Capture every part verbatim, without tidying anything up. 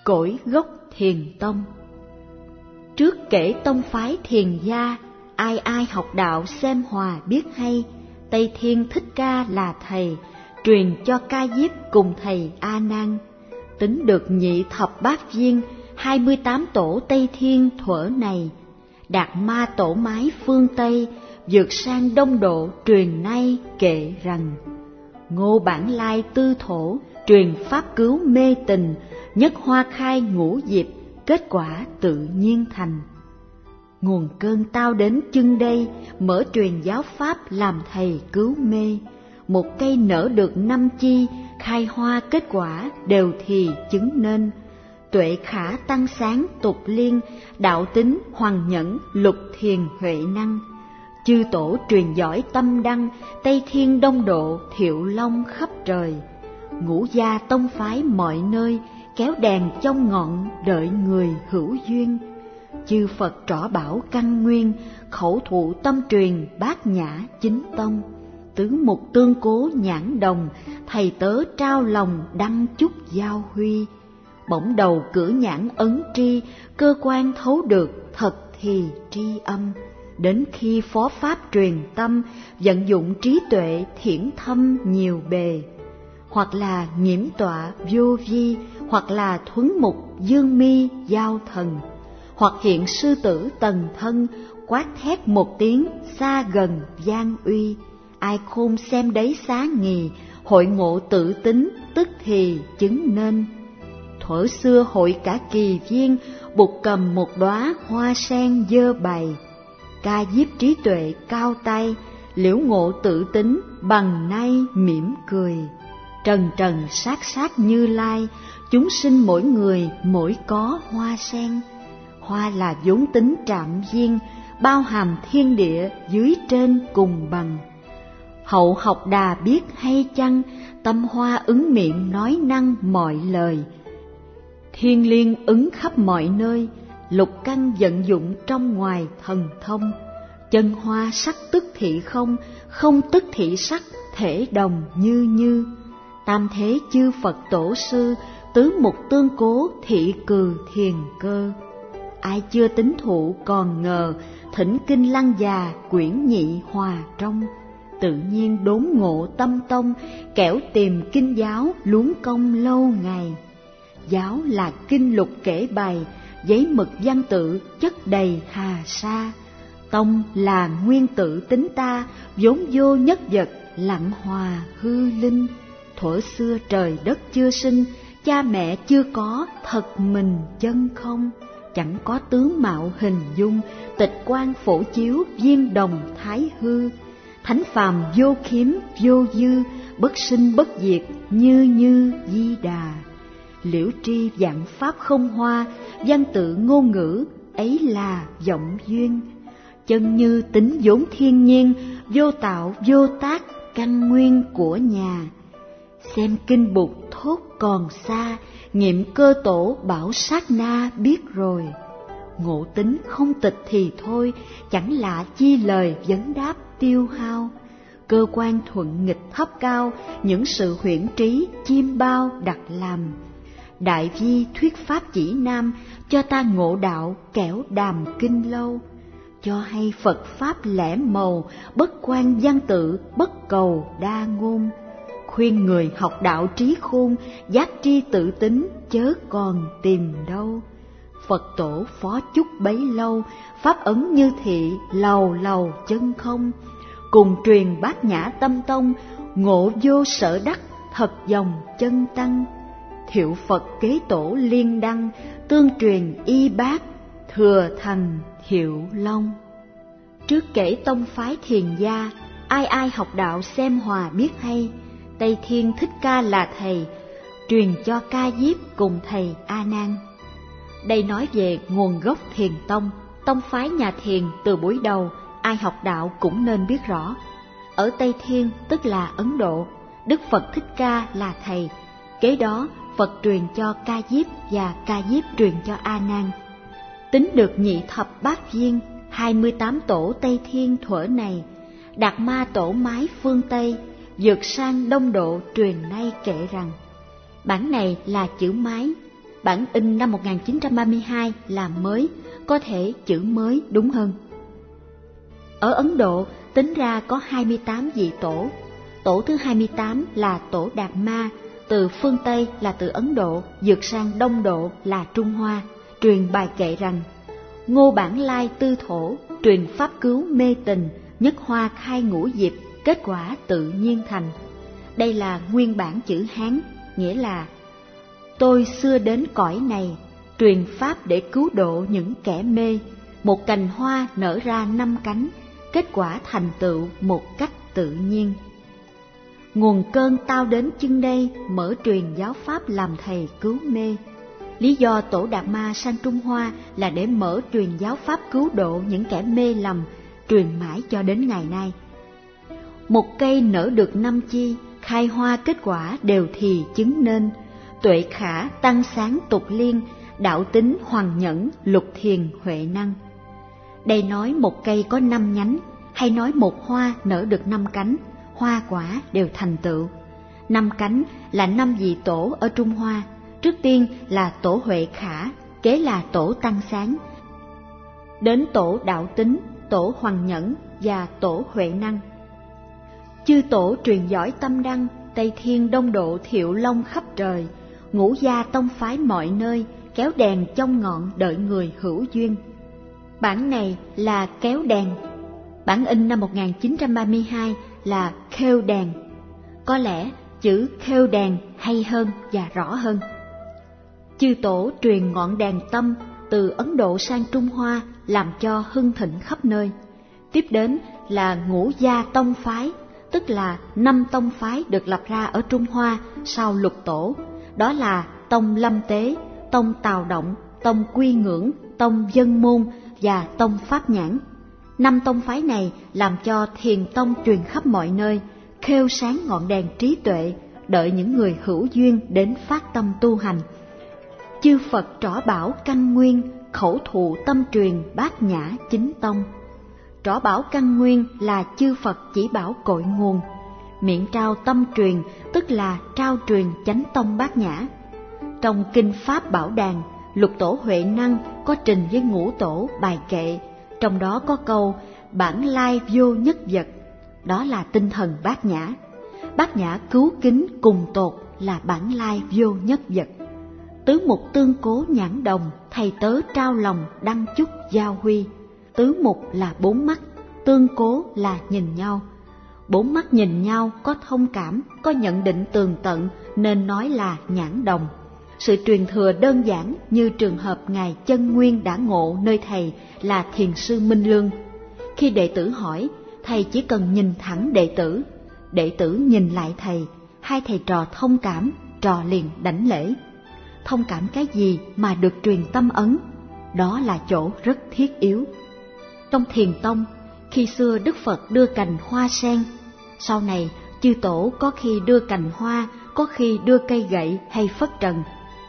Cội gốc Thiền Tông. Trước kể tông phái Thiền gia, ai ai học đạo xem hòa biết hay. Tây Thiên Thích Ca là thầy, truyền cho Ca Diếp cùng thầy A Nan. Tính được nhị thập bát viên, hai mươi tám tổ Tây Thiên thuở này. Đạt ma tổ mái phương Tây, vượt sang Đông Độ truyền nay kệ rằng: Ngô Bản Lai tư thổ, truyền pháp cứu mê tình, nhất hoa khai ngũ diệp, kết quả tự nhiên thành. Nguồn cơn tao đến chân đây, mở truyền giáo pháp làm thầy cứu mê. Một cây nở được năm chi, khai hoa kết quả đều thì chứng nên. Tuệ khả tăng sáng tục liên, đạo tính hoàng nhẫn lục thiền huệ năng. Chư tổ truyền giỏi tâm đăng, Tây Thiên Đông Độ thiệu long khắp trời. Ngũ gia tông phái mọi nơi, kéo đèn trong ngọn đợi người hữu duyên. Chư Phật trỏ bảo căn nguyên, khẩu thụ tâm truyền bát nhã chính tông. Tứ mục tương cố nhãn đồng, thầy tớ trao lòng đăng chúc giao huy. Bỗng đầu cử nhãn ấn tri, cơ quan thấu được thật thì tri âm. Đến khi phó pháp truyền tâm, vận dụng trí tuệ thiển thâm nhiều bề. Hoặc là nghiễm tọa vô vi, hoặc là thuấn mục dương mi giao thần. Hoặc hiện sư tử tần thân, quát thét một tiếng xa gần gian uy. Ai khôn xem đấy xá nghì, hội ngộ tự tính tức thì chứng nên. Thuở xưa hội cả kỳ viên, bụt cầm một đóa hoa sen dơ bày. Ca Diếp trí tuệ cao tay, liễu ngộ tự tính bằng nay mỉm cười. Trần trần sát sát Như Lai, chúng sinh mỗi người mỗi có hoa sen. Hoa là vốn tính trạm duyên, bao hàm thiên địa dưới trên cùng bằng. Hậu học đà biết hay chăng, tâm hoa ứng miệng nói năng mọi lời. Thiên liên ứng khắp mọi nơi, lục căn vận dụng trong ngoài thần thông. Chân hoa sắc tức thị không, không tức thị sắc, thể đồng như như. Tam thế chư Phật tổ sư, tứ mục tương cố thị cừ thiền cơ. Ai chưa tín thụ còn ngờ, thỉnh kinh lăng già quyển nhị hòa trong. Tự nhiên đốn ngộ tâm tông, kẻo tìm kinh giáo luống công lâu ngày. Giáo là kinh lục kể bày, giấy mực văn tự chất đầy hà sa. Tông là nguyên tử tính ta, vốn vô nhất vật lặng hòa hư linh. Thuở xưa trời đất chưa sinh, cha mẹ chưa có, thật mình chân không. Chẳng có tướng mạo hình dung, tịch quan phổ chiếu viên đồng thái hư. Thánh phàm vô khiếm vô dư, bất sinh bất diệt như như di đà. Liễu tri vạn pháp không hoa, văn tự ngôn ngữ ấy là vọng duyên. Chân như tính vốn thiên nhiên, vô tạo vô tác căn nguyên của nhà. Xem kinh Bụt thốt còn xa, nghiệm cơ tổ bảo sát na biết rồi. Ngộ tính không tịch thì thôi, chẳng lạ chi lời vấn đáp tiêu hao. Cơ quan thuận nghịch thấp cao, những sự huyễn trí chiêm bao đặt làm. Đại vi thuyết pháp chỉ nam, cho ta ngộ đạo kẻo đàm kinh lâu. Cho hay Phật pháp lẻ màu, bất quan văn tự, bất cầu đa ngôn. Khuyên người học đạo trí khôn, giác tri tự tính chớ còn tìm đâu. Phật tổ phó chúc bấy lâu, pháp ấn như thị lầu lầu chân không. Cùng truyền bát nhã tâm tông, ngộ vô sở đắc thật dòng chân tăng. Thiệu Phật kế tổ liên đăng, tương truyền y bát thừa thành Thiệu Long. Trước kể tông phái Thiền gia, ai ai học đạo xem hòa biết hay. Tây Thiên Thích Ca là thầy, truyền cho Ca Diếp cùng thầy A Nan. Đây nói về nguồn gốc Thiền Tông, tông phái nhà Thiền từ buổi đầu, ai học đạo cũng nên biết rõ. Ở Tây Thiên tức là Ấn Độ, Đức Phật Thích Ca là thầy, kế đó Phật truyền cho Ca Diếp và Ca Diếp truyền cho A Nan. Tính được nhị thập bát viên, hai mươi tám tổ Tây Thiên thuở này, Đạt Ma tổ mái phương Tây, vượt sang Đông Độ truyền nay kể rằng. Bản này là chữ mái, bản in năm một nghìn chín trăm ba mươi hai là mới, có thể chữ mới đúng hơn. Ở Ấn Độ tính ra có hai mươi tám vị tổ. Tổ thứ hai mươi tám là tổ Đạt Ma, từ phương Tây là từ Ấn Độ vượt sang Đông Độ là Trung Hoa, truyền bài kệ rằng: Ngô Bản Lai tư thổ, truyền pháp cứu mê tình, nhất hoa khai ngũ diệp, kết quả tự nhiên thành. Đây là nguyên bản chữ Hán, nghĩa là: Tôi xưa đến cõi này, truyền pháp để cứu độ những kẻ mê, một cành hoa nở ra năm cánh, kết quả thành tựu một cách tự nhiên. Nguồn cơn tao đến chưng đây, mở truyền giáo pháp làm thầy cứu mê. Lý do tổ Đạt Ma sang Trung Hoa là để mở truyền giáo pháp cứu độ những kẻ mê lầm, truyền mãi cho đến ngày nay. Một cây nở được năm chi, khai hoa kết quả đều thì chứng nên. Tuệ khả tăng sáng tục liên, đạo tính hoàng nhẫn, lục thiền huệ năng. Đây nói một cây có năm nhánh, hay nói một hoa nở được năm cánh, hoa quả đều thành tựu. Năm cánh là năm vị tổ ở Trung Hoa, trước tiên là tổ Huệ Khả, kế là tổ Tăng Sáng, đến tổ Đạo Tính, tổ Hoàng Nhẫn và tổ Huệ Năng. Chư tổ truyền giỏi tâm đăng, Tây Thiên Đông Độ Thiệu Long khắp trời, ngũ gia tông phái mọi nơi, kéo đèn trong ngọn đợi người hữu duyên. Bản này là kéo đèn, bản in năm một nghìn chín trăm ba mươi hai là khêu đèn. Có lẽ chữ khêu đèn hay hơn và rõ hơn. Chư tổ truyền ngọn đèn tâm từ Ấn Độ sang Trung Hoa, làm cho hưng thịnh khắp nơi. Tiếp đến là ngũ gia tông phái, tức là năm tông phái được lập ra ở Trung Hoa sau lục tổ, đó là tông Lâm Tế, tông Tào Động, tông Quy Ngưỡng, tông Dân Môn và tông Pháp Nhãn. Năm tông phái này làm cho thiền tông truyền khắp mọi nơi, khêu sáng ngọn đèn trí tuệ, đợi những người hữu duyên đến phát tâm tu hành. Chư Phật trỏ bảo căn nguyên, khẩu thụ tâm truyền bát nhã chính tông. Trỏ bảo căn nguyên là chư Phật chỉ bảo cội nguồn, miệng trao tâm truyền tức là trao truyền chánh tông bát nhã. Trong kinh Pháp Bảo Đàn, lục tổ Huệ Năng có trình với ngũ tổ bài kệ, trong đó có câu bản lai vô nhất vật, đó là tinh thần bát nhã. Bát nhã cứu kính cùng tột là bản lai vô nhất vật. Tứ mục tương cố nhãn đồng, thầy tớ trao lòng đăng chúc giao huy. Tứ mục là bốn mắt, tương cố là nhìn nhau. Bốn mắt nhìn nhau có thông cảm, có nhận định tường tận nên nói là nhãn đồng. Sự truyền thừa đơn giản như trường hợp Ngài Chân Nguyên đã ngộ nơi thầy là Thiền sư Minh Lương. Khi đệ tử hỏi, thầy chỉ cần nhìn thẳng đệ tử, đệ tử nhìn lại thầy, hai thầy trò thông cảm, trò liền đảnh lễ. Thông cảm cái gì mà được truyền tâm ấn? Đó là chỗ rất thiết yếu. Trong thiền tông, khi xưa Đức Phật đưa cành hoa sen, sau này chư tổ có khi đưa cành hoa, có khi đưa cây gậy hay phất trần,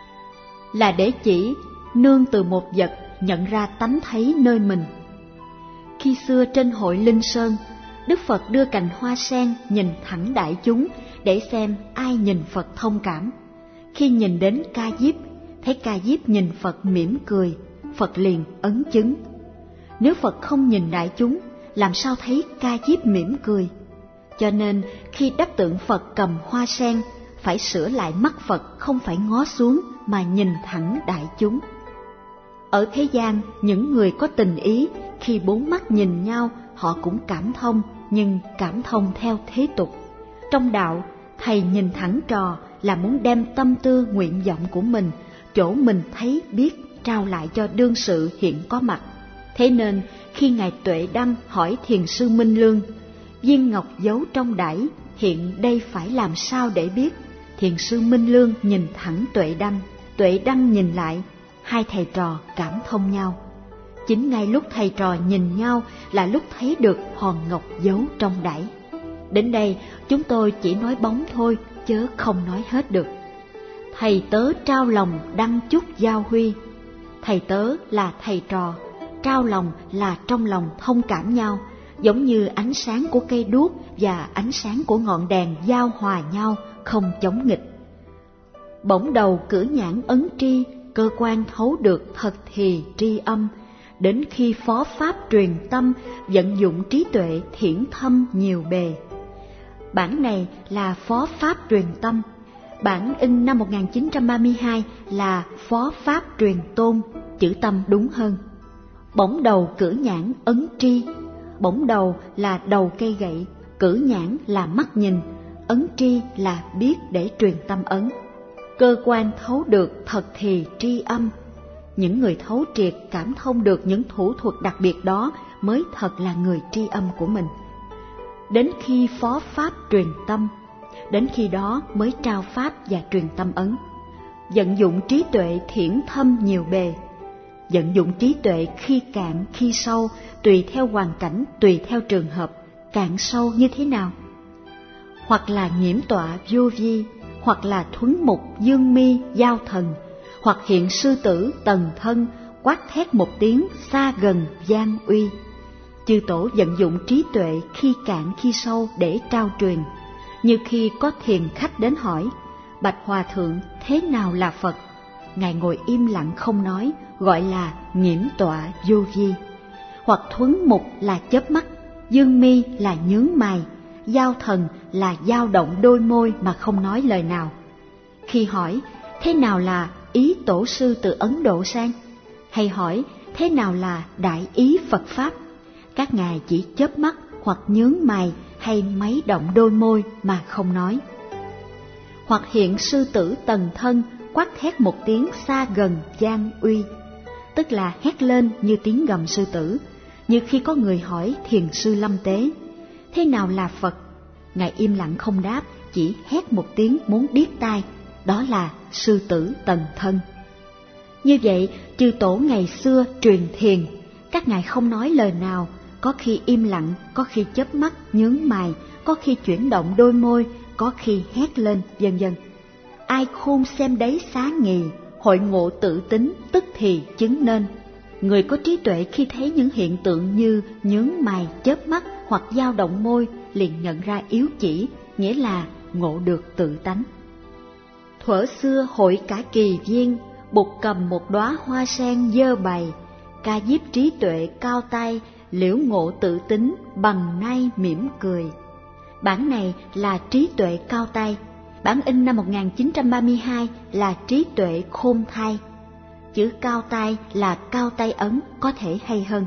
là để chỉ nương từ một vật nhận ra tánh thấy nơi mình. Khi xưa trên hội Linh Sơn, Đức Phật đưa cành hoa sen nhìn thẳng đại chúng để xem ai nhìn Phật thông cảm. Khi nhìn đến Ca Diếp, thấy Ca Diếp nhìn Phật mỉm cười, Phật liền ấn chứng. Nếu Phật không nhìn đại chúng, làm sao thấy Ca Diếp mỉm cười? Cho nên khi đắp tượng Phật cầm hoa sen, phải sửa lại mắt Phật không phải ngó xuống mà nhìn thẳng đại chúng. Ở thế gian, những người có tình ý, khi bốn mắt nhìn nhau, họ cũng cảm thông, nhưng cảm thông theo thế tục. Trong đạo, thầy nhìn thẳng trò là muốn đem tâm tư nguyện vọng của mình, chỗ mình thấy biết, trao lại cho đương sự hiện có mặt. Thế nên, khi Ngài Tuệ Đăng hỏi Thiền sư Minh Lương, viên ngọc giấu trong đẩy, hiện đây phải làm sao để biết? Thiền sư Minh Lương nhìn thẳng Tuệ Đăng, Tuệ Đăng nhìn lại, hai thầy trò cảm thông nhau. Chính ngay lúc thầy trò nhìn nhau là lúc thấy được hòn ngọc giấu trong đẩy. Đến đây chúng tôi chỉ nói bóng thôi, chớ không nói hết được. Thầy tớ trao lòng đăng chúc giao huy. Thầy tớ là thầy trò, trao lòng là trong lòng thông cảm nhau, giống như ánh sáng của cây đuốc và ánh sáng của ngọn đèn giao hòa nhau, không chống nghịch. Bỗng đầu cử nhãn ấn tri, cơ quan thấu được thật thì tri âm, đến khi phó pháp truyền tâm, vận dụng trí tuệ thiển thâm nhiều bề. Bản này là phó pháp truyền tâm, bản in năm một nghìn chín trăm ba mươi hai là phó pháp truyền tôn, chữ tâm đúng hơn. Bổng đầu cử nhãn ấn tri, bổng đầu là đầu cây gậy, cử nhãn là mắt nhìn, ấn tri là biết để truyền tâm ấn. Cơ quan thấu được thật thì tri âm, những người thấu triệt cảm thông được những thủ thuật đặc biệt đó mới thật là người tri âm của mình. Đến khi phó pháp truyền tâm, đến khi đó mới trao pháp và truyền tâm ấn. Vận dụng trí tuệ thiển thâm nhiều bề, vận dụng trí tuệ khi cạn khi sâu, tùy theo hoàn cảnh, tùy theo trường hợp. Cạn sâu như thế nào? Hoặc là nhiễm tọa vô vi, hoặc là thuấn mục dương mi giao thần, hoặc hiện sư tử tần thân, quát thét một tiếng xa gần gian uy. Chư tổ vận dụng trí tuệ khi cạn khi sâu để trao truyền. Như khi có thiền khách đến hỏi: bạch hòa thượng, thế nào là Phật? Ngài ngồi im lặng không nói, gọi là nhiễm tọa vô vi. Hoặc thuấn mục là chớp mắt, dương mi là nhướng mày, giao thần là dao động đôi môi mà không nói lời nào. Khi hỏi thế nào là ý tổ sư từ Ấn Độ sang, hay hỏi thế nào là đại ý Phật Pháp, các ngài chỉ chớp mắt hoặc nhướng mày hay mấy động đôi môi mà không nói. Hoặc hiện sư tử tần thân, quát thét một tiếng xa gần gian uy, tức là hét lên như tiếng gầm sư tử. Như khi có người hỏi thiền sư Lâm Tế: thế nào là Phật? Ngài im lặng không đáp, chỉ hét một tiếng muốn điếc tai, đó là sư tử tần thân. Như vậy, chư tổ ngày xưa truyền thiền, các ngài không nói lời nào, có khi im lặng, có khi chớp mắt nhướng mày, có khi chuyển động đôi môi, có khi hét lên, vân vân. Ai khôn xem đấy xá nghì, hội ngộ tự tính, tức thì chứng nên. Người có trí tuệ khi thấy những hiện tượng như nhướng mày, chớp mắt hoặc dao động môi liền nhận ra yếu chỉ, nghĩa là ngộ được tự tánh. Thuở xưa hội cả kỳ viên, bụt cầm một đóa hoa sen dơ bày, ca diếp trí tuệ cao tay, liễu ngộ tự tính bằng nay mỉm cười. Bản này là trí tuệ cao tay, bản in năm một nghìn chín trăm ba mươi hai là trí tuệ khôn thai. Chữ cao tay là cao tay ấn, có thể hay hơn.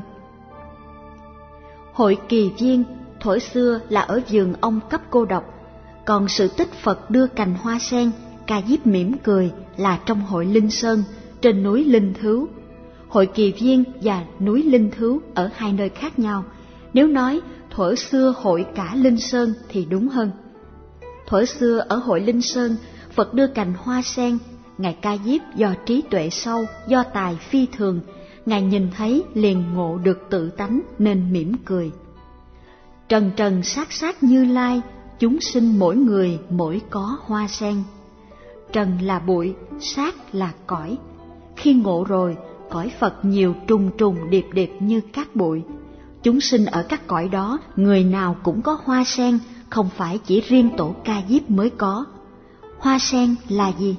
Hội kỳ viên thuở xưa là ở vườn ông Cấp Cô Độc, còn sự tích Phật đưa cành hoa sen, ca diếp mỉm cười là trong hội Linh Sơn trên núi Linh Thứu. Hội kỳ viên và núi Linh Thứu ở hai nơi khác nhau, nếu nói thuở xưa hội cả Linh Sơn thì đúng hơn. Thuở xưa ở hội Linh Sơn, Phật đưa cành hoa sen, Ngài Ca Diếp do trí tuệ sâu, do tài phi thường, Ngài nhìn thấy liền ngộ được tự tánh nên mỉm cười. Trần trần sát sát Như Lai, chúng sinh mỗi người mỗi có hoa sen. Trần là bụi, sát là cõi. Khi ngộ rồi, cõi Phật nhiều trùng trùng điệp điệp như cát bụi. Chúng sinh ở các cõi đó, người nào cũng có hoa sen, không phải chỉ riêng tổ Ca Diếp mới có. Hoa sen là gì?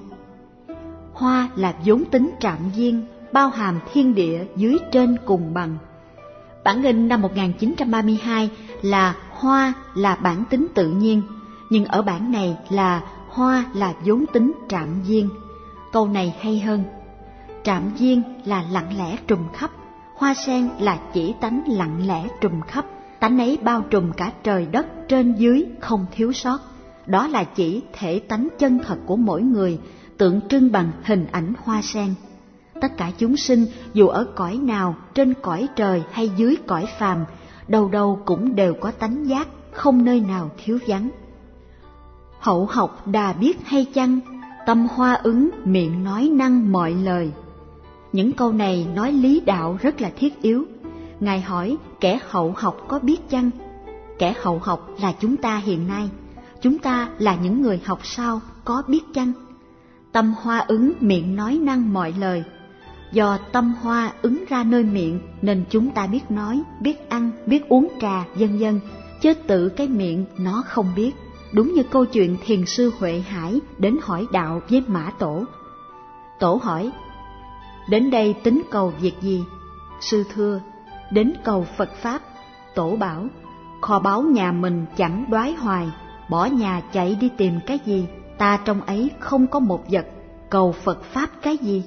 Hoa là vốn tính trạm duyên, bao hàm thiên địa dưới trên cùng bằng. Bản in năm một nghìn chín trăm ba mươi hai là hoa là bản tính tự nhiên, nhưng ở bản này là hoa là vốn tính trạm duyên. Câu này hay hơn. Trạm duyên là lặng lẽ trùm khắp, hoa sen là chỉ tánh lặng lẽ trùm khắp, tánh ấy bao trùm cả trời đất trên dưới không thiếu sót. Đó là chỉ thể tánh chân thật của mỗi người, tượng trưng bằng hình ảnh hoa sen. Tất cả chúng sinh dù ở cõi nào, trên cõi trời hay dưới cõi phàm, đâu đâu cũng đều có tánh giác, không nơi nào thiếu vắng. Hậu học đà biết hay chăng, tâm hoa ứng miệng nói năng mọi lời. Những câu này nói lý đạo rất là thiết yếu. Ngài hỏi kẻ hậu học có biết chăng? Kẻ hậu học là chúng ta hiện nay. Chúng ta là những người học sau có biết chăng? Tâm hoa ứng miệng nói năng mọi lời. Do tâm hoa ứng ra nơi miệng nên chúng ta biết nói, biết ăn, biết uống trà, vân vân, chứ tự cái miệng nó không biết. Đúng như câu chuyện thiền sư Huệ Hải đến hỏi đạo với Mã Tổ. Tổ hỏi: Đến đây tính cầu việc gì? Sư thưa, đến cầu Phật Pháp. Tổ bảo, kho báu nhà mình chẳng đoái hoài, bỏ nhà chạy đi tìm cái gì? Ta trong ấy không có một vật, cầu Phật Pháp cái gì?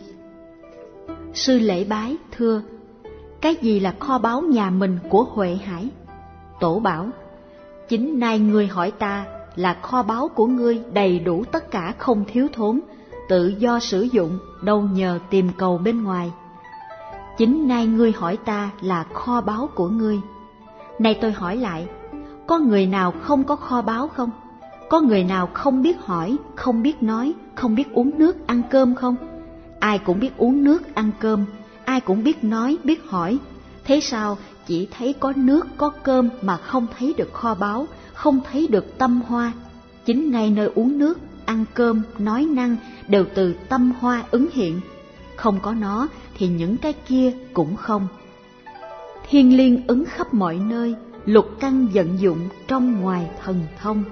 Sư lễ bái, thưa, cái gì là kho báu nhà mình của Huệ Hải? Tổ bảo, chính nay ngươi hỏi ta là kho báu của ngươi đầy đủ tất cả không thiếu thốn, tự do sử dụng, đâu nhờ tìm cầu bên ngoài. Chính nay ngươi hỏi ta là kho báu của ngươi. Nay tôi hỏi lại, có người nào không có kho báu không? Có người nào không biết hỏi, không biết nói, không biết uống nước, ăn cơm không? Ai cũng biết uống nước, ăn cơm, ai cũng biết nói, biết hỏi. Thế sao chỉ thấy có nước, có cơm mà không thấy được kho báu, không thấy được tâm hoa? Chính ngay nơi uống nước, ăn cơm, nói năng đều từ tâm hoa ứng hiện. Không có nó thì những cái kia cũng không. Thiên liên ứng khắp mọi nơi, lục căn vận dụng trong ngoài thần thông.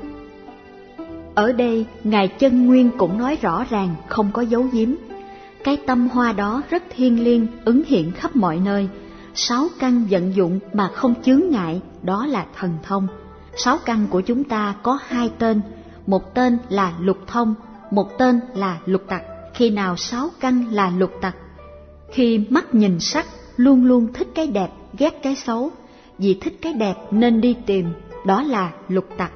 Ở đây, Ngài Chân Nguyên cũng nói rõ ràng, không có giấu giếm. Cái tâm hoa đó rất thiêng liêng, ứng hiện khắp mọi nơi. Sáu căn vận dụng mà không chướng ngại, đó là thần thông. Sáu căn của chúng ta có hai tên, một tên là lục thông, một tên là lục tặc. Khi nào sáu căn là lục tặc? Khi mắt nhìn sắc, luôn luôn thích cái đẹp, ghét cái xấu. Vì thích cái đẹp nên đi tìm, đó là lục tặc.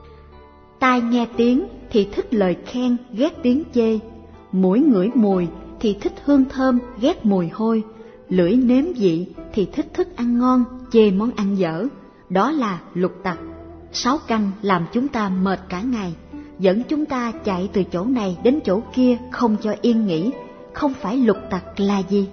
Tai nghe tiếng thì thích lời khen, ghét tiếng chê. Mũi ngửi mùi thì thích hương thơm, ghét mùi hôi. Lưỡi nếm vị thì thích thức ăn ngon, chê món ăn dở. Đó là lục tặc. Sáu căn làm chúng ta mệt cả ngày, dẫn chúng ta chạy từ chỗ này đến chỗ kia không cho yên nghỉ. Không phải lục tặc là gì?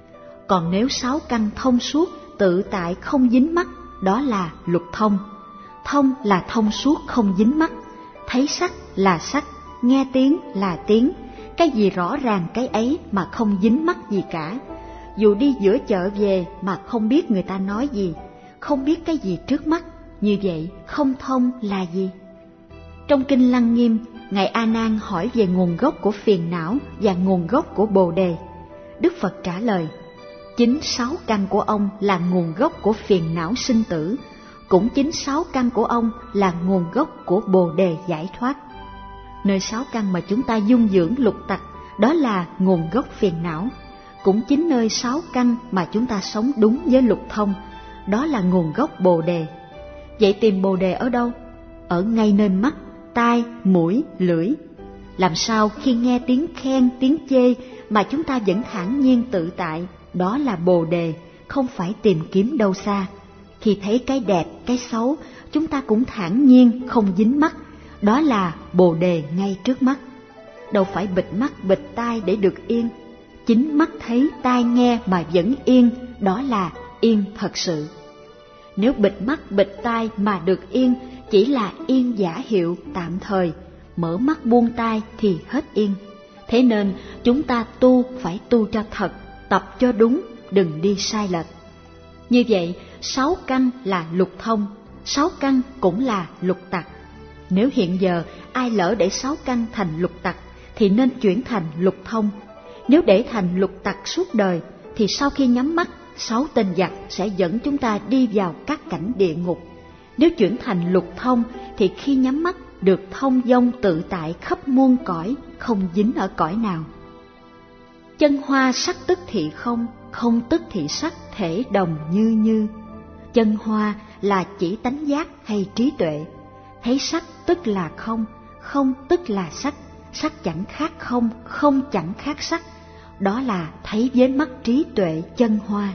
Còn nếu sáu căn thông suốt, tự tại không dính mắc, đó là lục thông. Thông là thông suốt không dính mắc. Thấy sắc là sắc, nghe tiếng là tiếng, cái gì rõ ràng cái ấy mà không dính mắc gì cả. Dù đi giữa chợ về mà không biết người ta nói gì, không biết cái gì trước mắt, như vậy không thông là gì? Trong Kinh Lăng Nghiêm, Ngài A Nan hỏi về nguồn gốc của phiền não và nguồn gốc của Bồ Đề. Đức Phật trả lời, chính sáu căn của ông là nguồn gốc của phiền não sinh tử, cũng chính sáu căn của ông là nguồn gốc của Bồ Đề giải thoát. Nơi sáu căn mà chúng ta dung dưỡng lục tặc, đó là nguồn gốc phiền não. Cũng chính nơi sáu căn mà chúng ta sống đúng với lục thông, đó là nguồn gốc Bồ Đề. Vậy tìm Bồ Đề ở đâu? Ở ngay nơi mắt, tai, mũi, lưỡi. Làm sao khi nghe tiếng khen, tiếng chê mà chúng ta vẫn thản nhiên tự tại, đó là Bồ Đề, không phải tìm kiếm đâu xa. Khi thấy cái đẹp, cái xấu, chúng ta cũng thản nhiên, không dính mắc, đó là Bồ Đề ngay trước mắt. Đâu phải bịt mắt, bịt tai để được yên. Chính mắt thấy, tai nghe mà vẫn yên, đó là yên thật sự. Nếu bịt mắt, bịt tai mà được yên, chỉ là yên giả hiệu tạm thời, mở mắt buông tai thì hết yên. Thế nên chúng ta tu phải tu cho thật, tập cho đúng, đừng đi sai lệch. Như vậy, sáu căn là lục thông, sáu căn cũng là lục tặc. Nếu hiện giờ ai lỡ để sáu căn thành lục tặc, thì nên chuyển thành lục thông. Nếu để thành lục tặc suốt đời, thì sau khi nhắm mắt, sáu tên giặc sẽ dẫn chúng ta đi vào các cảnh địa ngục. Nếu chuyển thành lục thông, thì khi nhắm mắt được thông dong tự tại khắp muôn cõi, không dính ở cõi nào. Chân hoa sắc tức thị không, không tức thị sắc thể đồng như như. Chân hoa là chỉ tánh giác hay trí tuệ. Thấy sắc tức là không, không tức là sắc, sắc chẳng khác không, không chẳng khác sắc. Đó là thấy với mắt trí tuệ chân hoa.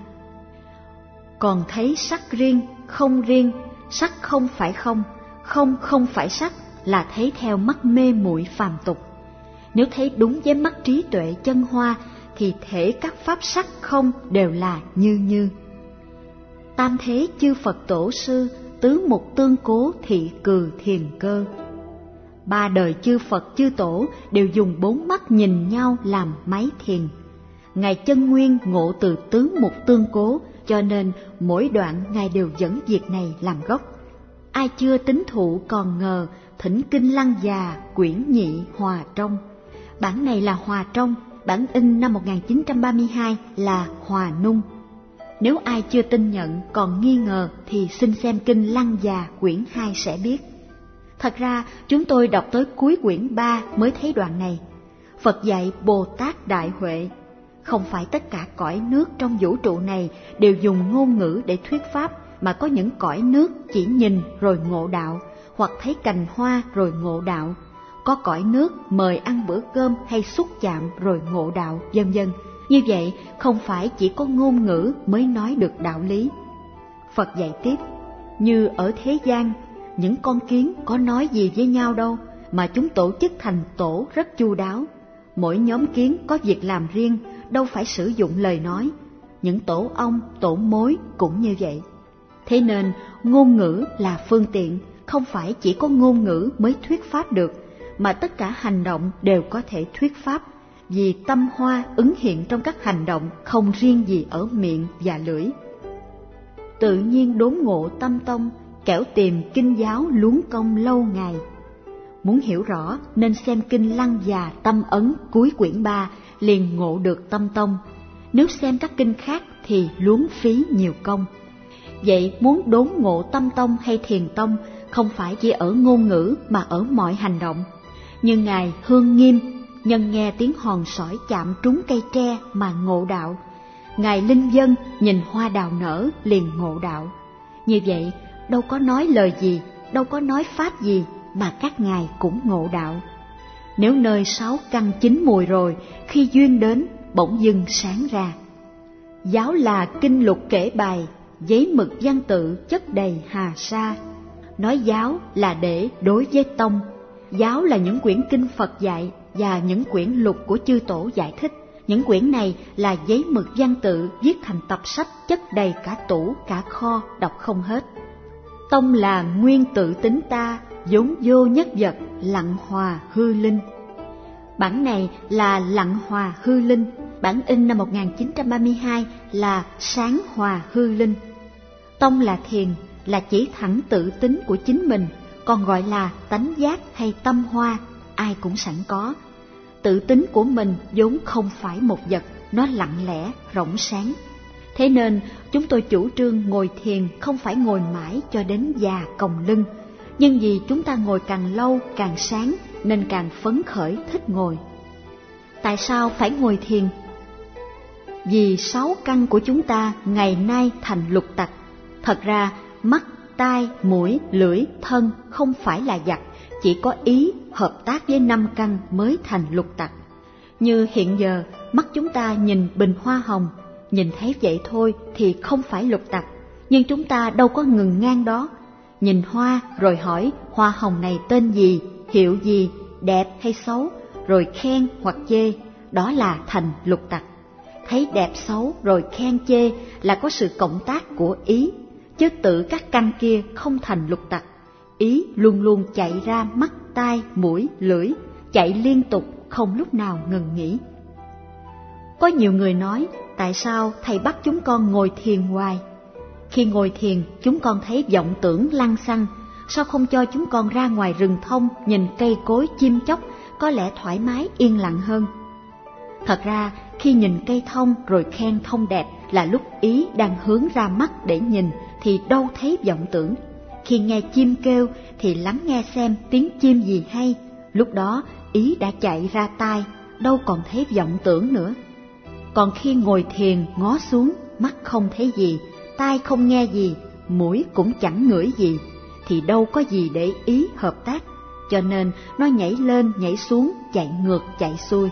Còn thấy sắc riêng, không riêng, sắc không phải không, không không phải sắc là thấy theo mắt mê muội phàm tục. Nếu thấy đúng với mắt trí tuệ chân hoa, thì thể các pháp sắc không đều là như như. Tam thế chư Phật tổ sư, tứ mục tương cố thị cừ thiền cơ. Ba đời chư Phật chư tổ đều dùng bốn mắt nhìn nhau làm máy thiền. Ngài Chân Nguyên ngộ từ tứ mục tương cố, cho nên mỗi đoạn Ngài đều dẫn việc này làm gốc. Ai chưa tín thụ còn ngờ, thỉnh kinh Lăng Già quyển nhị hòa trong. Bản này là hòa trong, bản in năm một nghìn chín trăm ba mươi hai là Hòa Nung. Nếu ai chưa tin nhận còn nghi ngờ thì xin xem kinh Lăng Già quyển hai sẽ biết. Thật ra chúng tôi đọc tới cuối quyển ba mới thấy đoạn này. Phật dạy Bồ Tát Đại Huệ, không phải tất cả cõi nước trong vũ trụ này đều dùng ngôn ngữ để thuyết pháp, mà có những cõi nước chỉ nhìn rồi ngộ đạo, hoặc thấy cành hoa rồi ngộ đạo. Có cõi nước mời ăn bữa cơm hay xúc chạm rồi ngộ đạo, vân vân. Như vậy không phải chỉ có ngôn ngữ mới nói được đạo lý. Phật dạy tiếp, như ở thế gian, những con kiến có nói gì với nhau đâu, mà chúng tổ chức thành tổ rất chu đáo. Mỗi nhóm kiến có việc làm riêng, đâu phải sử dụng lời nói. Những tổ ong, tổ mối cũng như vậy. Thế nên ngôn ngữ là phương tiện, không phải chỉ có ngôn ngữ mới thuyết pháp được, mà tất cả hành động đều có thể thuyết pháp, vì tâm hoa ứng hiện trong các hành động, không riêng gì ở miệng và lưỡi. Tự nhiên đốn ngộ tâm tông, kẻo tìm kinh giáo luống công lâu ngày. Muốn hiểu rõ nên xem kinh Lăng Già Tâm Ấn cuối quyển ba liền ngộ được tâm tông. Nếu xem các kinh khác thì luống phí nhiều công. Vậy muốn đốn ngộ tâm tông hay thiền tông không phải chỉ ở ngôn ngữ mà ở mọi hành động. Như Ngài Hương Nghiêm, nhân nghe tiếng hòn sỏi chạm trúng cây tre mà ngộ đạo. Ngài Linh Vân nhìn hoa đào nở liền ngộ đạo. Như vậy đâu có nói lời gì, đâu có nói pháp gì mà các ngài cũng ngộ đạo. Nếu nơi sáu căn chín mùi rồi, khi duyên đến bỗng dưng sáng ra. Giáo là kinh lục kể bài, giấy mực văn tự chất đầy hà sa. Nói giáo là để đối với tông. Giáo là những quyển kinh Phật dạy và những quyển lục của chư tổ giải thích. Những quyển này là giấy mực văn tự viết thành tập sách chất đầy cả tủ cả kho, đọc không hết. Tông là nguyên tự tính ta, vốn vô nhất vật, lặng hòa hư linh. Bản này là lặng hòa hư linh, bản in năm một nghìn chín trăm ba mươi hai là sáng hòa hư linh. Tông là thiền, là chỉ thẳng tự tính của chính mình, còn gọi là tánh giác hay tâm hoa, ai cũng sẵn có. Tự tính của mình vốn không phải một vật, nó lặng lẽ, rỗng sáng. Thế nên chúng tôi chủ trương ngồi thiền không phải ngồi mãi cho đến già còng lưng, nhưng vì chúng ta ngồi càng lâu càng sáng nên càng phấn khởi thích ngồi. Tại sao phải ngồi thiền? Vì sáu căn của chúng ta ngày nay thành lục tặc. Thật ra mắt, tai, mũi, lưỡi, thân không phải là vật, chỉ có ý hợp tác với năm căn mới thành lục tặc. Như hiện giờ mắt chúng ta nhìn bình hoa hồng, nhìn thấy vậy thôi thì không phải lục tặc, nhưng chúng ta đâu có ngừng ngang đó. Nhìn hoa rồi hỏi hoa hồng này tên gì, hiệu gì, đẹp hay xấu, rồi khen hoặc chê, đó là thành lục tặc. Thấy đẹp xấu rồi khen chê là có sự cộng tác của ý, chứ tự các căn kia không thành lục tặc. Ý luôn luôn chạy ra mắt, tai, mũi, lưỡi, chạy liên tục không lúc nào ngừng nghỉ. Có nhiều người nói, tại sao thầy bắt chúng con ngồi thiền hoài? Khi ngồi thiền, chúng con thấy vọng tưởng lăng xăng, sao không cho chúng con ra ngoài rừng thông, nhìn cây cối chim chóc, có lẽ thoải mái yên lặng hơn. Thật ra, khi nhìn cây thông rồi khen thông đẹp là lúc ý đang hướng ra mắt để nhìn, thì đâu thấy vọng tưởng. Khi nghe chim kêu thì lắng nghe xem tiếng chim gì hay, lúc đó ý đã chạy ra tai, đâu còn thấy vọng tưởng nữa. Còn khi ngồi thiền ngó xuống, mắt không thấy gì, tai không nghe gì, mũi cũng chẳng ngửi gì, thì đâu có gì để ý hợp tác, cho nên nó nhảy lên nhảy xuống, chạy ngược chạy xuôi.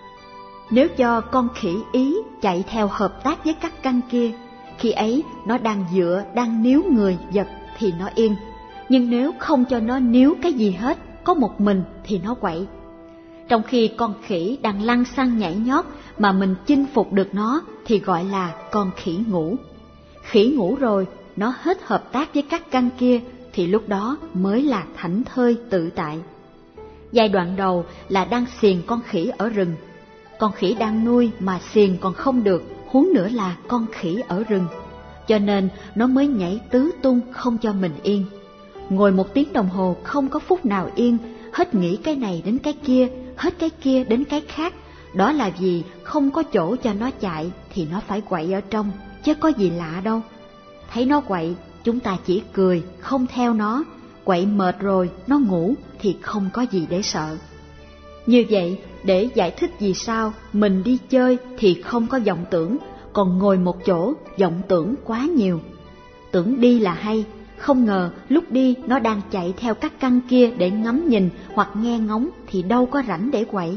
Nếu cho con khỉ ý chạy theo hợp tác với các căn kia, khi ấy nó đang dựa, đang níu người vật thì nó yên, nhưng nếu không cho nó níu cái gì hết, có một mình thì nó quậy. Trong khi con khỉ đang lăng xăng nhảy nhót mà mình chinh phục được nó thì gọi là con khỉ ngủ. Khỉ ngủ rồi, nó hết hợp tác với các căn kia thì lúc đó mới là thảnh thơi tự tại. Giai đoạn đầu là đang xiềng con khỉ ở rừng. Con khỉ đang nuôi mà xiềng còn không được, huống nữa là con khỉ ở rừng. Cho nên nó mới nhảy tứ tung không cho mình yên. Ngồi một tiếng đồng hồ không có phút nào yên, hết nghĩ cái này đến cái kia, hết cái kia đến cái khác, Đó là vì không có chỗ cho nó chạy thì nó phải quậy ở trong, chứ có gì lạ đâu. Thấy nó quậy, chúng ta chỉ cười, không theo nó. Quậy mệt rồi, nó ngủ thì không có gì để sợ. Như vậy, để giải thích vì sao mình đi chơi thì không có vọng tưởng, còn ngồi một chỗ vọng tưởng quá nhiều. Tưởng đi là hay, không ngờ lúc đi nó đang chạy theo các căn kia để ngắm nhìn hoặc nghe ngóng thì đâu có rảnh để quậy.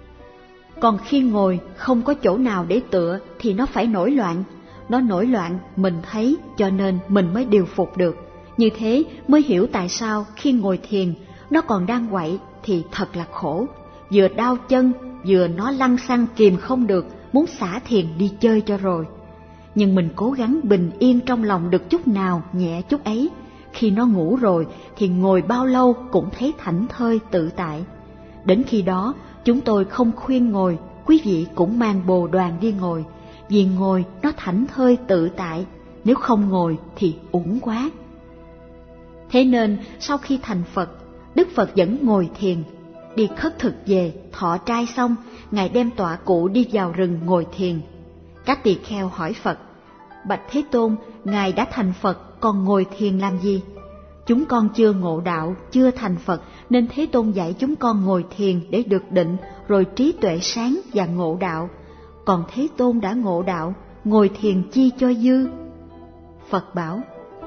Còn khi ngồi không có chỗ nào để tựa thì nó phải nổi loạn. Nó nổi loạn mình thấy, cho nên mình mới điều phục được. Như thế mới hiểu tại sao khi ngồi thiền nó còn đang quậy thì thật là khổ. Vừa đau chân, vừa nó lăn xăng kìm không được, muốn xả thiền đi chơi cho rồi. Nhưng mình cố gắng bình yên trong lòng được chút nào nhẹ chút ấy. Khi nó ngủ rồi thì ngồi bao lâu cũng thấy thảnh thơi tự tại. Đến khi đó chúng tôi không khuyên ngồi, quý vị cũng mang bồ đoàn đi ngồi. Vì ngồi nó thảnh thơi tự tại, nếu không ngồi thì uổng quá. Thế nên sau khi thành Phật, Đức Phật vẫn ngồi thiền. Đi khất thực về, thọ trai xong, Ngài đem tọa cụ đi vào rừng ngồi thiền. Các tỳ kheo hỏi Phật: Bạch Thế Tôn, Ngài đã thành Phật, còn ngồi thiền làm gì? Chúng con chưa ngộ đạo, chưa thành Phật, nên Thế Tôn dạy chúng con ngồi thiền để được định, rồi trí tuệ sáng và ngộ đạo. Còn Thế Tôn đã ngộ đạo, ngồi thiền chi cho dư? Phật bảo: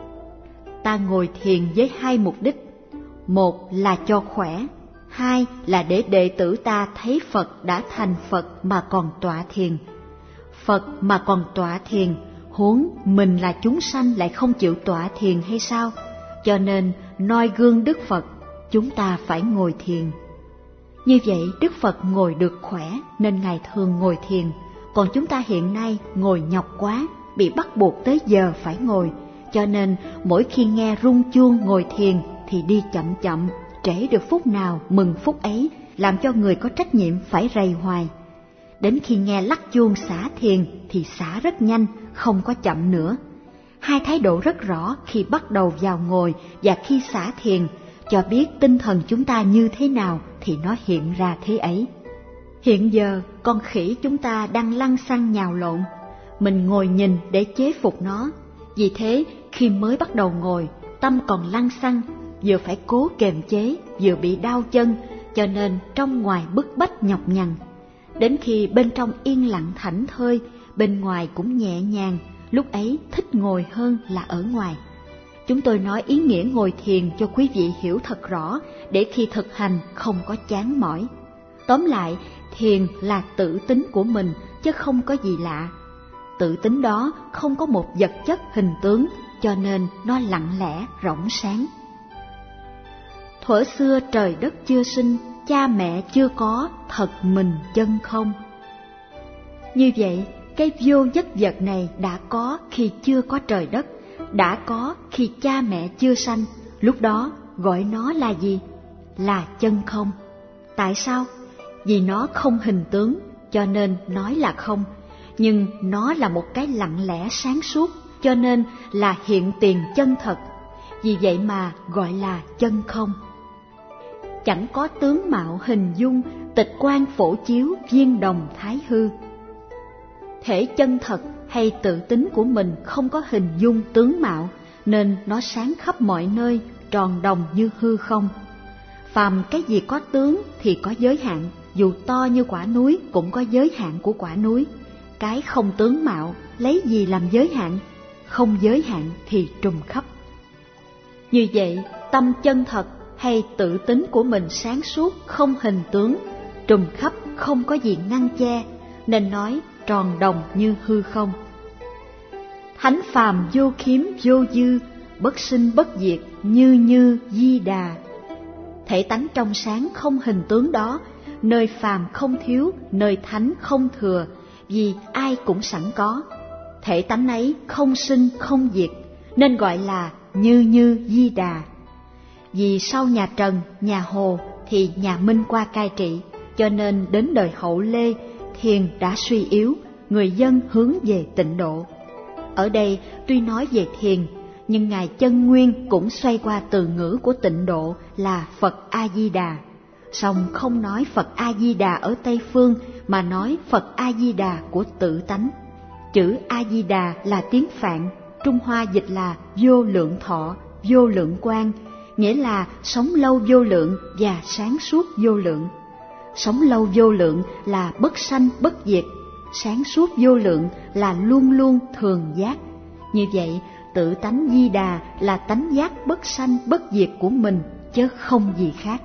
Ta ngồi thiền với hai mục đích. Một là cho khỏe, hai là để đệ tử ta thấy Phật đã thành Phật mà còn tọa thiền. Phật mà còn tọa thiền, huống mình là chúng sanh lại không chịu tọa thiền hay sao? Cho nên noi gương Đức Phật, chúng ta phải ngồi thiền. Như vậy Đức Phật ngồi được khỏe nên Ngài thường ngồi thiền. Còn chúng ta hiện nay ngồi nhọc quá, bị bắt buộc tới giờ phải ngồi, cho nên mỗi khi nghe rung chuông ngồi thiền thì đi chậm chậm, trễ được phút nào mừng phút ấy, làm cho người có trách nhiệm phải rầy hoài. Đến khi nghe lắc chuông xả thiền thì xả rất nhanh, không có chậm nữa. Hai thái độ rất rõ khi bắt đầu vào ngồi và khi xả thiền, cho biết tinh thần chúng ta như thế nào thì nó hiện ra thế ấy. Hiện giờ con khỉ chúng ta đang lăn xăng nhào lộn, mình ngồi nhìn để chế phục nó. Vì thế khi mới bắt đầu ngồi, tâm còn lăn xăng, vừa phải cố kềm chế, vừa bị đau chân, cho nên trong ngoài bức bách nhọc nhằn. Đến khi bên trong yên lặng thảnh thơi, bên ngoài cũng nhẹ nhàng, lúc ấy thích ngồi hơn là ở ngoài. Chúng tôi nói ý nghĩa ngồi thiền cho quý vị hiểu thật rõ, để khi thực hành không có chán mỏi. Tóm lại, thiền là tự tính của mình, chứ không có gì lạ. Tự tính đó không có một vật chất hình tướng, cho nên nó lặng lẽ, rỗng sáng. Thuở xưa trời đất chưa sinh, cha mẹ chưa có, thật mình chân không. Như vậy, cái vô nhất vật này đã có khi chưa có trời đất, đã có khi cha mẹ chưa sanh, lúc đó gọi nó là gì? Là chân không. Tại sao? Vì nó không hình tướng, cho nên nói là không, nhưng nó là một cái lặng lẽ sáng suốt, cho nên là hiện tiền chân thật, vì vậy mà gọi là chân không. Chẳng có tướng mạo hình dung, tịch quan phổ chiếu, viên đồng thái hư. Thể chân thật hay tự tính của mình không có hình dung tướng mạo, nên nó sáng khắp mọi nơi, tròn đồng như hư không. Phàm cái gì có tướng thì có giới hạn, dù to như quả núi cũng có giới hạn của quả núi. Cái không tướng mạo lấy gì làm giới hạn? Không giới hạn thì trùm khắp. Như vậy, tâm chân thật hay tự tính của mình sáng suốt, không hình tướng, trùm khắp, không có gì ngăn che, nên nói tròn đồng như hư không. Thánh phàm vô khiếm vô dư, bất sinh bất diệt, như như Di Đà. Thể tánh trong sáng không hình tướng đó, nơi phàm không thiếu, nơi thánh không thừa, vì ai cũng sẵn có. Thể tánh ấy không sinh không diệt, nên gọi là như như Di Đà. Vì sau nhà Trần, nhà Hồ thì nhà Minh qua cai trị, cho nên đến đời Hậu Lê, thiền đã suy yếu, người dân hướng về tịnh độ. Ở đây tuy nói về thiền, nhưng Ngài Chân Nguyên cũng xoay qua từ ngữ của tịnh độ là Phật A-di-đà. song không nói Phật A-di-đà ở Tây Phương, mà nói Phật A-di-đà của tự tánh. Chữ A-di-đà là tiếng Phạn, Trung Hoa dịch là vô lượng thọ, vô lượng quang, nghĩa là sống lâu vô lượng và sáng suốt vô lượng. Sống lâu vô lượng là bất sanh bất diệt, sáng suốt vô lượng là luôn luôn thường giác. Như vậy, tự tánh Di Đà là tánh giác bất sanh bất diệt của mình, chứ không gì khác.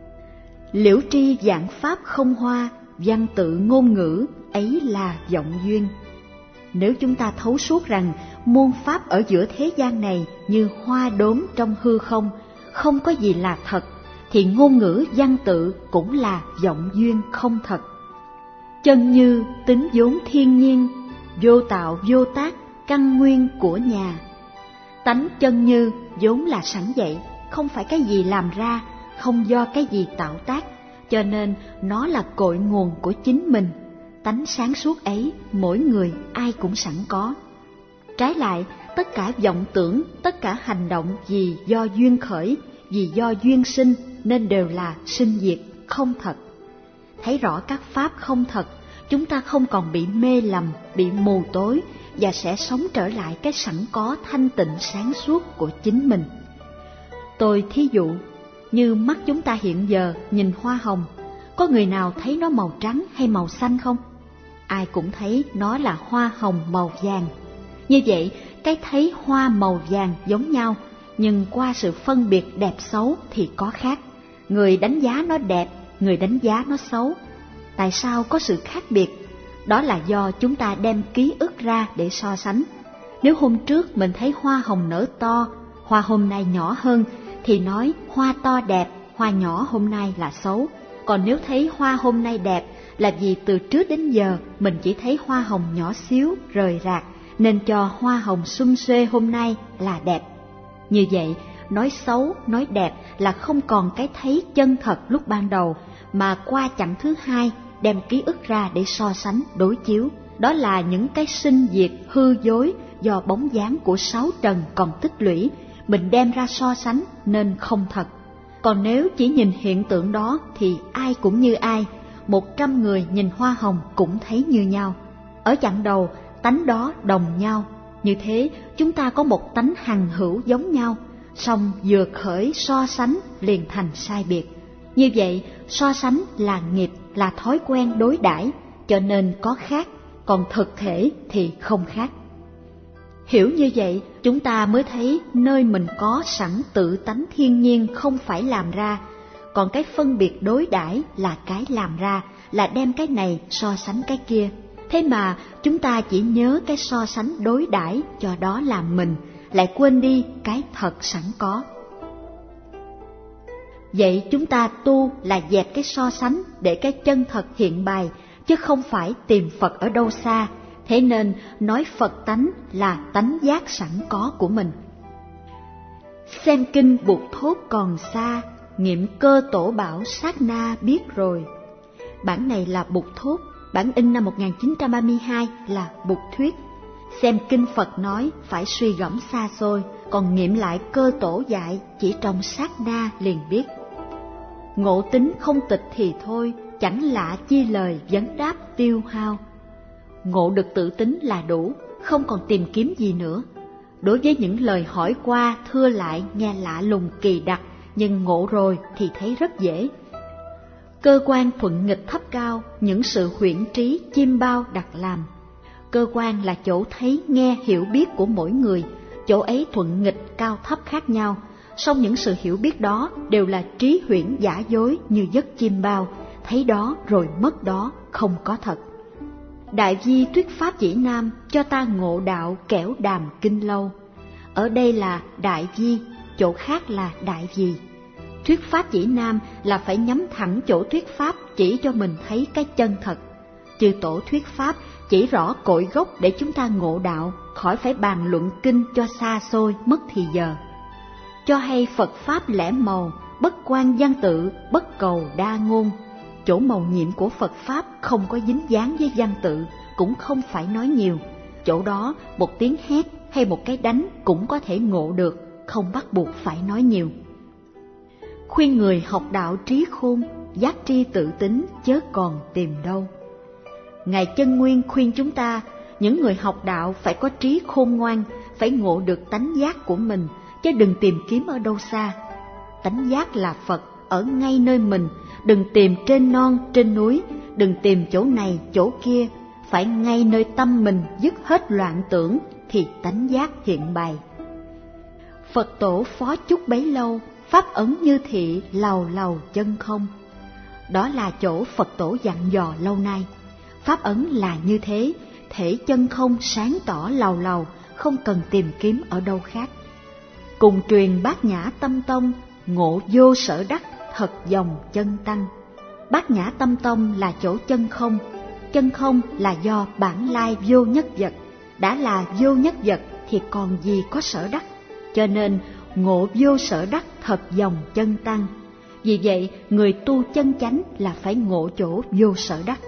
Liễu tri vạn pháp không hoa, văn tự ngôn ngữ, ấy là vọng duyên. Nếu chúng ta thấu suốt rằng muôn pháp ở giữa thế gian này như hoa đốm trong hư không, không có gì là thật, thì ngôn ngữ văn tự cũng là vọng duyên không thật. Chân như tính vốn thiên nhiên, vô tạo vô tác, căn nguyên của nhà. Tánh chân như vốn là sẵn vậy, không phải cái gì làm ra, không do cái gì tạo tác, cho nên nó là cội nguồn của chính mình. Tánh sáng suốt ấy, mỗi người ai cũng sẵn có. Trái lại, tất cả vọng tưởng, tất cả hành động vì do duyên khởi, vì do duyên sinh, nên đều là sinh diệt, không thật. Thấy rõ các pháp không thật, chúng ta không còn bị mê lầm, bị mù tối, và sẽ sống trở lại cái sẵn có thanh tịnh sáng suốt của chính mình. Tôi thí dụ, như mắt chúng ta hiện giờ nhìn hoa hồng, có người nào thấy nó màu trắng hay màu xanh không? Ai cũng thấy nó là hoa hồng màu vàng. Như vậy, cái thấy hoa màu vàng giống nhau, nhưng qua sự phân biệt đẹp xấu thì có khác. Người đánh giá nó đẹp, người đánh giá nó xấu. Tại sao có sự khác biệt? Đó là do chúng ta đem ký ức ra để so sánh. Nếu hôm trước mình thấy hoa hồng nở to, hoa hôm nay nhỏ hơn, thì nói hoa to đẹp, hoa nhỏ hôm nay là xấu. Còn nếu thấy hoa hôm nay đẹp là vì từ trước đến giờ mình chỉ thấy hoa hồng nhỏ xíu, rời rạc, nên cho hoa hồng sum xuê hôm nay là đẹp. Như vậy, nói xấu, nói đẹp là không còn cái thấy chân thật lúc ban đầu, mà qua chặng thứ hai đem ký ức ra để so sánh, đối chiếu. Đó là những cái sinh diệt, hư dối do bóng dáng của sáu trần còn tích lũy, mình đem ra so sánh nên không thật. Còn nếu chỉ nhìn hiện tượng đó thì ai cũng như ai, một trăm người nhìn hoa hồng cũng thấy như nhau. Ở chặng đầu, tánh đó đồng nhau. Như thế, chúng ta có một tánh hằng hữu giống nhau, song vừa khởi so sánh liền thành sai biệt. Như vậy, so sánh là nghiệp, là thói quen đối đãi, cho nên có khác, còn thực thể thì không khác. Hiểu như vậy, chúng ta mới thấy nơi mình có sẵn tự tánh thiên nhiên không phải làm ra, còn cái phân biệt đối đãi là cái làm ra, là đem cái này so sánh cái kia. Thế mà chúng ta chỉ nhớ cái so sánh đối đãi cho đó là mình, lại quên đi cái thật sẵn có. Vậy chúng ta tu là dẹp cái so sánh để cái chân thật hiện bày, chứ không phải tìm Phật ở đâu xa. Thế nên nói Phật tánh là tánh giác sẵn có của mình. Xem kinh Bụt thốt còn xa, nghiệm cơ tổ bảo sát na biết rồi. Bản này là Bụt thốt, bản in năm một nghìn chín trăm ba mươi hai là Bụt thuyết. Xem kinh Phật nói phải suy gẫm xa xôi, còn nghiệm lại cơ tổ dạy chỉ trong sát na liền biết. Ngộ tính không tịch thì thôi, chẳng lạ chi lời vấn đáp tiêu hao. Ngộ được tự tính là đủ, không còn tìm kiếm gì nữa. Đối với những lời hỏi qua, thưa lại nghe lạ lùng kỳ đặc, nhưng ngộ rồi thì thấy rất dễ. Cơ quan thuận nghịch thấp cao, những sự huyễn trí chiêm bao đặt làm. Cơ quan là chỗ thấy nghe hiểu biết của mỗi người, chỗ ấy thuận nghịch cao thấp khác nhau, song những sự hiểu biết đó đều là trí huyễn giả dối như giấc chiêm bao, thấy đó rồi mất đó, không có thật. Đại Vi thuyết pháp chỉ nam, cho ta ngộ đạo kẻo đàm kinh lâu. Ở đây là Đại Vi, chỗ khác là Đại Vi. Thuyết pháp chỉ nam là phải nhắm thẳng chỗ thuyết pháp chỉ cho mình thấy cái chân thật. Chư tổ thuyết pháp chỉ rõ cội gốc để chúng ta ngộ đạo, khỏi phải bàn luận kinh cho xa xôi mất thì giờ. Cho hay Phật pháp lẻ màu, bất quan văn tự, bất cầu đa ngôn. Chỗ màu nhiệm của Phật pháp không có dính dáng với văn tự, cũng không phải nói nhiều. Chỗ đó một tiếng hét hay một cái đánh cũng có thể ngộ được, không bắt buộc phải nói nhiều. Khuyên người học đạo trí khôn, giác tri tự tính chớ còn tìm đâu. Ngài Chân Nguyên khuyên chúng ta, những người học đạo phải có trí khôn ngoan, phải ngộ được tánh giác của mình, chứ đừng tìm kiếm ở đâu xa. Tánh giác là Phật ở ngay nơi mình, đừng tìm trên non, trên núi, đừng tìm chỗ này, chỗ kia, phải ngay nơi tâm mình dứt hết loạn tưởng thì tánh giác hiện bày. Phật tổ phó chúc bấy lâu, pháp ấn như thị lầu lầu chân không. Đó là chỗ Phật tổ dặn dò lâu nay. Pháp ấn là như thế, thể chân không sáng tỏ lầu lầu, không cần tìm kiếm ở đâu khác. Cùng truyền Bát Nhã Tâm Tông, ngộ vô sở đắc, thật dòng chân tăng. Bát Nhã Tâm Tông là chỗ chân không, chân không là do bản lai vô nhất vật, đã là vô nhất vật thì còn gì có sở đắc, cho nên ngộ vô sở đắc thật dòng chân tăng. Vì vậy, người tu chân chánh là phải ngộ chỗ vô sở đắc.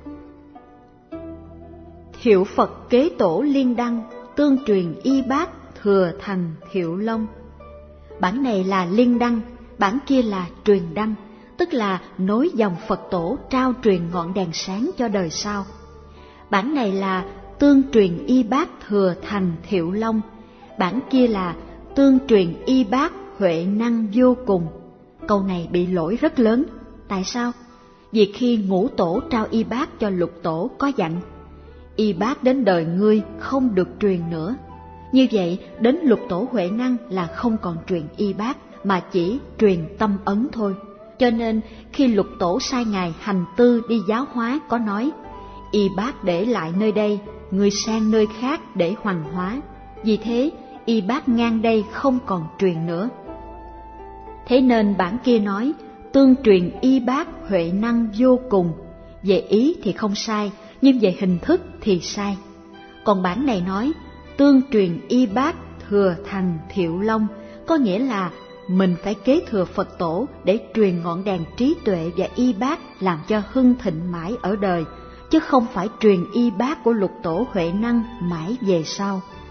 Thiệu Phật kế tổ liên đăng, tương truyền y bát, thừa thành thiệu long. Bản này là liên đăng, bản kia là truyền đăng, tức là nối dòng Phật tổ trao truyền ngọn đèn sáng cho đời sau. Bản này là tương truyền y bát thừa thành thiệu long, bản kia là tương truyền y bát huệ năng vô cùng. Câu này bị lỗi rất lớn. Tại sao? Vì khi ngũ tổ trao y bát cho lục tổ có dặn, y bát đến đời ngươi không được truyền nữa. Như vậy, đến lục tổ Huệ Năng là không còn truyền y bát, mà chỉ truyền tâm ấn thôi. Cho nên, khi lục tổ sai ngài hành tư đi giáo hóa có nói, y bát để lại nơi đây, ngươi sang nơi khác để hoằng hóa. Vì thế, y bát ngang đây không còn truyền nữa. Thế nên bản kia nói, tương truyền y bát huệ năng vô cùng. Về ý thì không sai, nhưng về hình thức thì sai. Còn bản này nói, tương truyền y bát thừa thành thiệu long, có nghĩa là mình phải kế thừa Phật tổ để truyền ngọn đèn trí tuệ và y bát làm cho hưng thịnh mãi ở đời, chứ không phải truyền y bát của lục tổ Huệ Năng mãi về sau.